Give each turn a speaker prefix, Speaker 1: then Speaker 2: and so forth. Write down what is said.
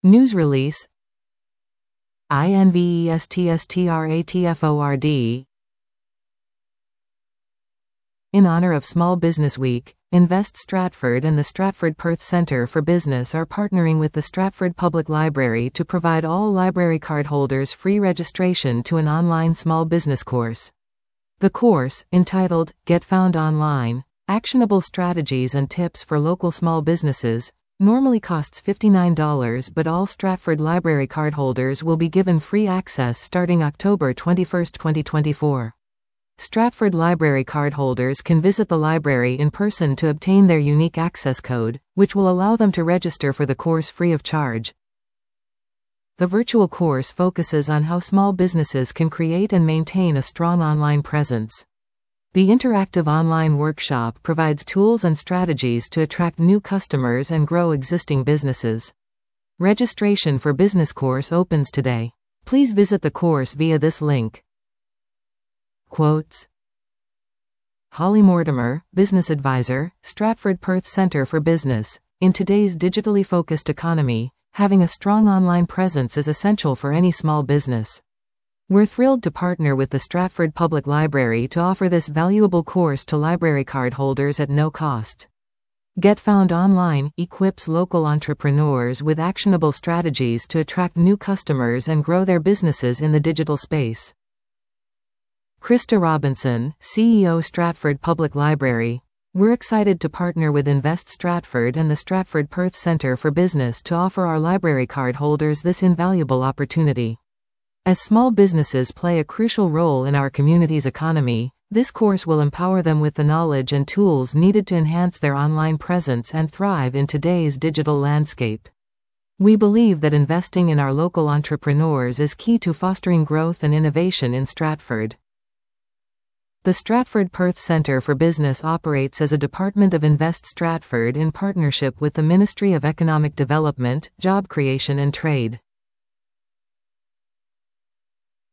Speaker 1: News release. INVESTSTRATFORD. In honor of Small Business Week, Invest Stratford and the Stratford Perth Centre for Business are partnering with the Stratford Public Library to provide all library card holders free registration to an online small business course. The course, entitled Get Found Online: Actionable Strategies and Tips for Local Small Businesses, normally costs $59, but all Stratford Library cardholders will be given free access starting October 21, 2024. Stratford Library cardholders can visit the library in person to obtain their unique access code, which will allow them to register for the course free of charge. The virtual course focuses on how small businesses can create and maintain a strong online presence. The interactive online workshop provides tools and strategies to attract new customers and grow existing businesses. Registration for business course opens today. Please visit the course via this link. Quotes. Holly Mortimer, Business Advisor, Stratford Perth Centre for Business. In today's digitally focused economy, having a strong online presence is essential for any small business. We're thrilled to partner with the Stratford Public Library to offer this valuable course to library card holders at no cost. Get Found Online equips local entrepreneurs with actionable strategies to attract new customers and grow their businesses in the digital space. Krista Robinson, CEO Stratford Public Library. We're excited to partner with Invest Stratford and the Stratford Perth Centre for Business to offer our library card holders this invaluable opportunity. As small businesses play a crucial role in our community's economy, this course will empower them with the knowledge and tools needed to enhance their online presence and thrive in today's digital landscape. We believe that investing in our local entrepreneurs is key to fostering growth and innovation in Stratford. The Stratford Perth Centre for Business operates as a department of Invest Stratford in partnership with the Ministry of Economic Development, Job Creation and Trade.